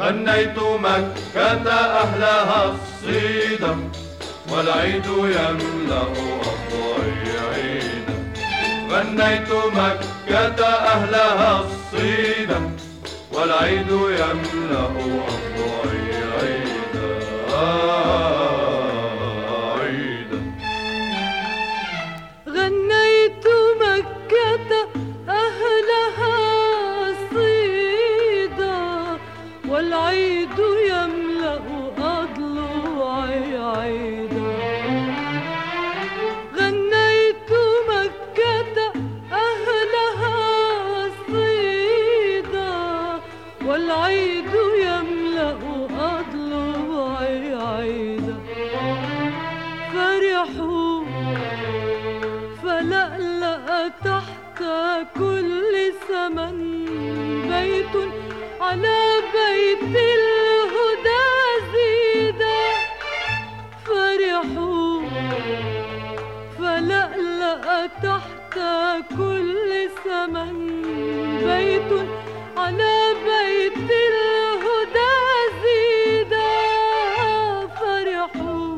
غنيت مكة أهلها الصيدا والعيد يملأ أضلعي عيدا. غنيت مكة أهلها الصيدا والعيد يملأ أضلعي عيدا عيدا. غنيت مكة أهلها صيدا والعيد يملأ أضلعي عيدا. غنيت مكة أهلها صيدا والعيد يملأ أضلعي عيدا. فرحوا فلألأ تحت كل سمن بيت على بيت الهدى زيدا. فرحوا فلألأ تحت كل سمن بيت على بيت الهدى زيدا. فرحوا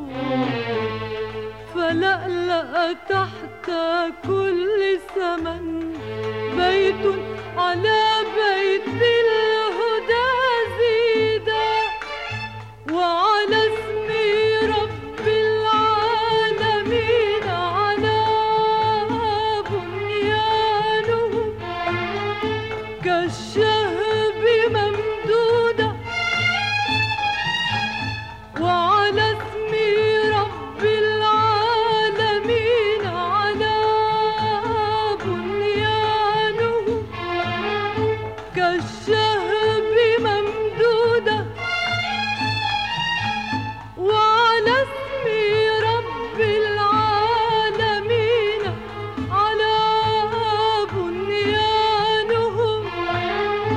فلألأ تحت كل سمن بيت على بيت الهدى زيدا. وعلى اسم رب العالمين على بنيانه كالشهب ممدودة. وعلى اسم رب العالمين على بنيانه كالشهب ممدودة. وعلى اسم رب العالمين على بنيانه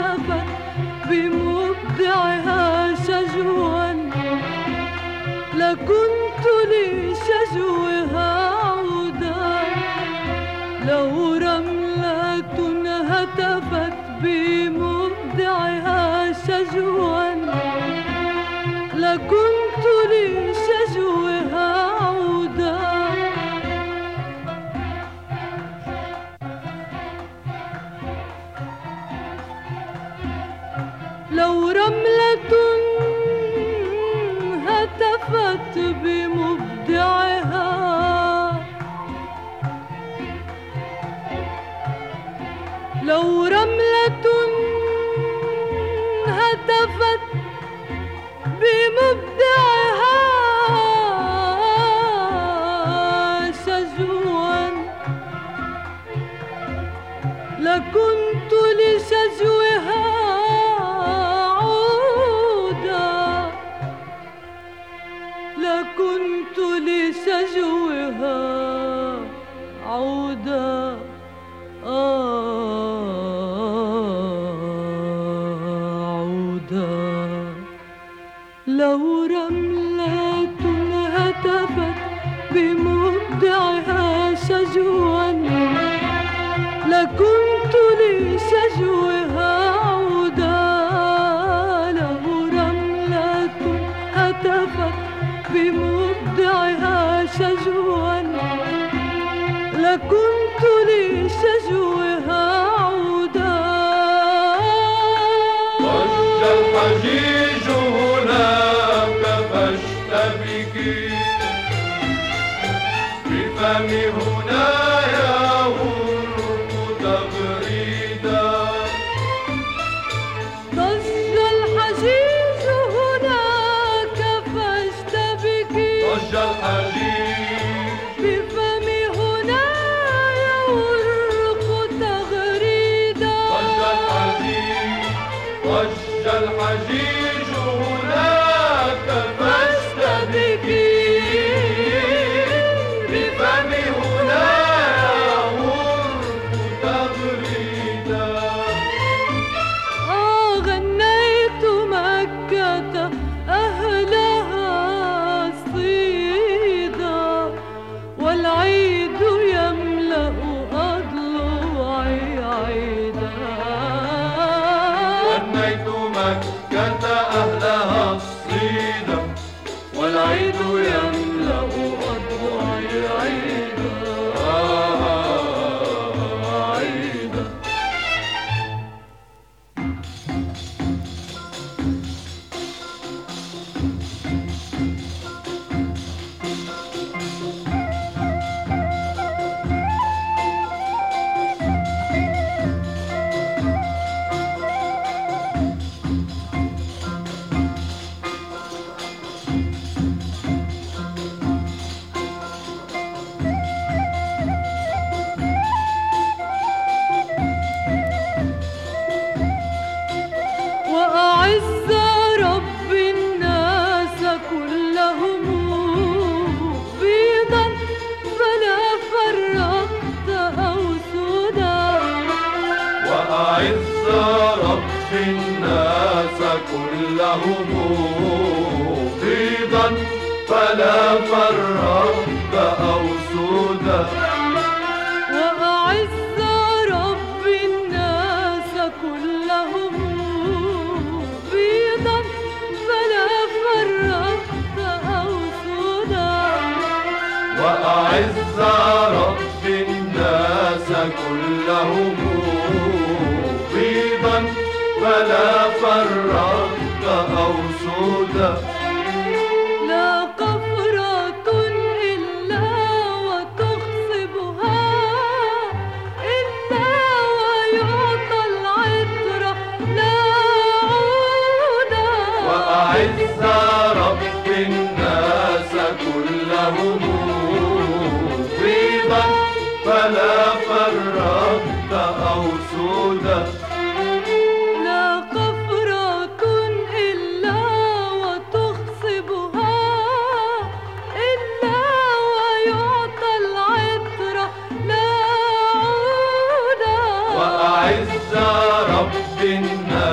هتفت بمبدعها شجوا، لكنت لشجوها عودا. لو رملة هتفت بمبدعها شجوا، لكنت لشجوها عودا. لو رملة هتفت بمبدعها، لو رملة هتفت بمبدعها شجوا، لكنت لشجوها عودا. لكنت لشجوها عودا. عودا. لو رملة هتفت بمبدعها شجوا، لكنت لشجوها عودا. لو رملة هتفت بمبدعها شجوا، لكنت لشجوها عودا. ضج الحجيج هناك فاشتبكي، بفم هنايا غرق تغريدا. ضج الحجيج هناك فاشتبكي، ضج الحجيج بفم هنايا غرق تغريدا. ضج الحجيج، ضج الحجيج هناك فاشتبكي، بفم هنايا غرق تغريدا. غنيت مكة أهلها صيدا، والعيد يملأ أضلوعي عيدا. غنيت مكة أهلها الصيدا، والعيد يملأ أضلوعي عيدا. عيدا. وأعز رب الناس كلهم بيضا، فلا فرقت أو سودا. وأعز رب الناس كلهم بيضا، فلا فرقت أو سودا. وأعز رب الناس كلهم بيضا، فلا فرقت أو سودا. وأعز رب الناس كلهم بيضا، فلا فرقت أو سودا. لا قفرة إلا وتخصبها، إلا ويعطى العطر لا عودا. وأعز رب الناس كلهم بيضا، فلا فرقت أو سودا. لا قفرة إلا وتخصبها، إلا ويعطى العطر لا عودا. وأعز رب الناس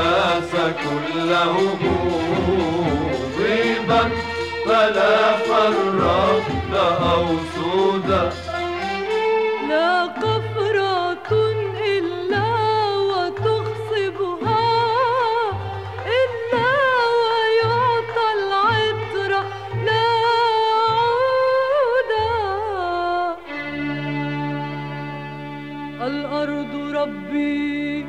كلهم بيضا فلا فرقت أو سودا لا قفرة إلا وتخصبها إلا ويعطى العطر لا عودا. الأرض ربي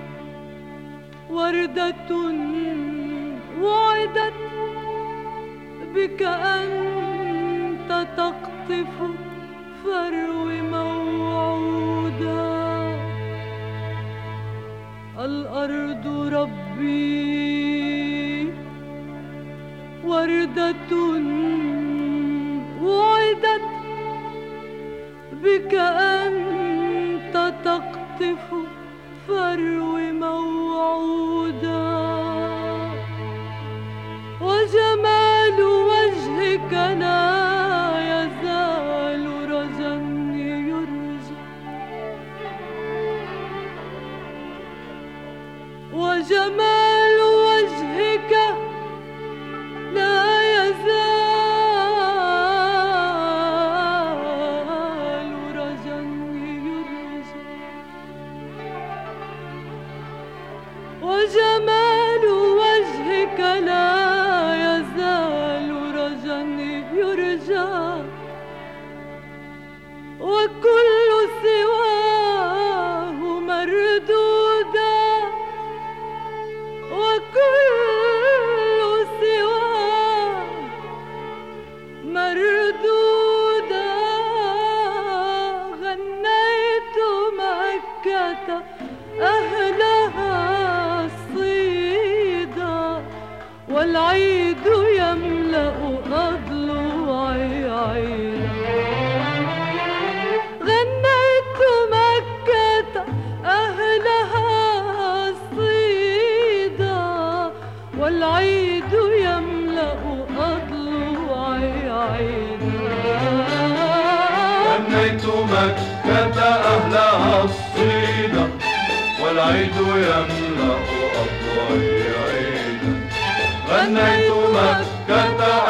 وردة وعدت بك أنت تقطف فرو موعودا. الأرض ربي وردة وعدت بك أنت تقطف فرو موعودا. وجمال وجهك لا يزال رجا يرجى. وجمال وجهك لا يزال رجا يرجى. وجمال وجهك لا يزال رجا يرجى. وكل سواه مردودا. وكل سواه مردودا. غنيت مكة أهلها الصيدا والعيد يملأ أضلوعي عينا. غنيت مكة أهلها الصيدا والعيد يملأ أضلوعي عينا. غنيت مكة أهلها الصيدا والعيد يملأ أضلوعي عينا. غنيت مكة